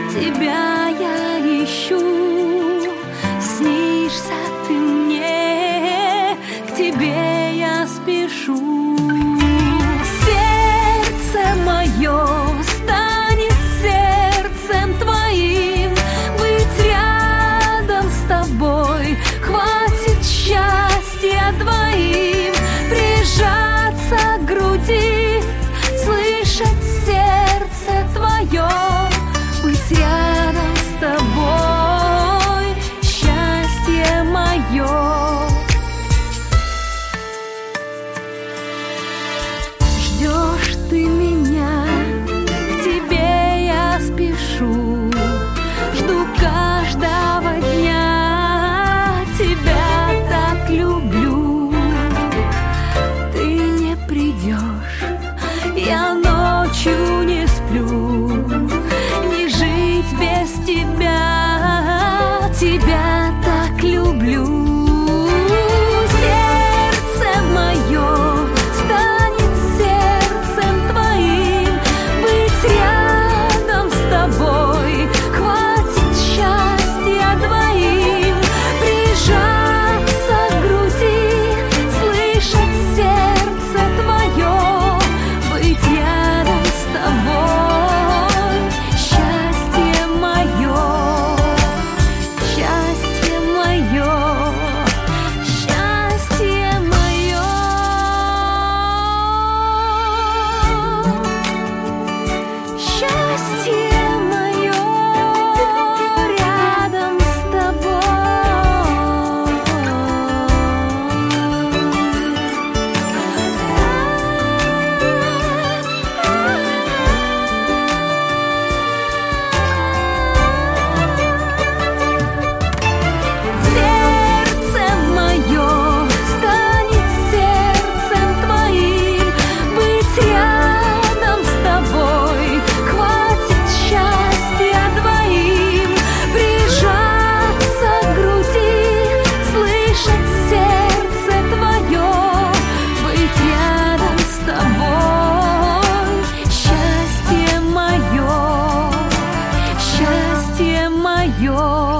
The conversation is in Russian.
тебя я ищу, снишься ты мне, к тебе я спешу. Сердце мое станет сердцем твоим, быть рядом с тобой хватит счастья двоим, прижаться к груди, слышать сердце твое, быть рядом с тобой, счастье мое. Ждешь ты меня, к тебе я спешу, жду каждого дня, тебя так люблю. Ты не придешь, я ночью не сплю, не жить без тебя, тебя так люблю. Сердце мое станет сердцем твоим, быть рядом с тобой хватит счастья двоим, прижаться к груди, слышать сердце твое, быть рядом с тобой, счастье мое, счастье мое, счастье мое, счастье мое рядом с тобой. Сердце мое станет сердцем твоим, быть рядом с тобой хватит счастья двоим, прижаться к груди, слышать сердце твое, быть рядом с тобой, счастье мое, счастье мое.